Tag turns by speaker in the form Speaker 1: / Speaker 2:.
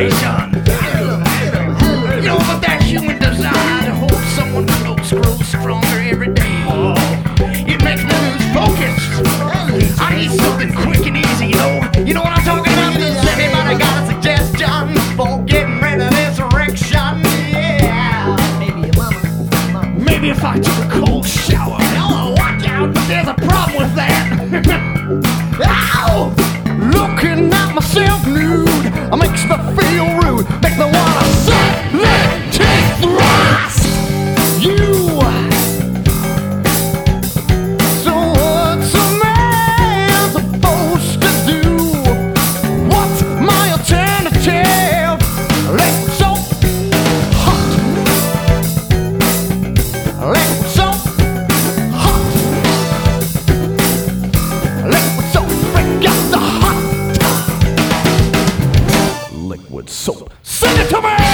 Speaker 1: vibration. You know, but that human desire to hold someone close grows stronger every day. It makes me lose focus. I need something quick and easy, you know what I'm talking about? Does anybody got a suggestion for getting rid of this erection? Yeah. Maybe if I took a cold shower. Oh, watch out, there's a problem with that. Ow! Looking at myself nude makes me feel rude. Makes me wanna suck, lick, take, thrust you. So what's a man supposed to do? What's my alternative? Liquid soap, hot. Liquid soap, hot. Liquid soap, break out the hot. Liquid soap, send it to me!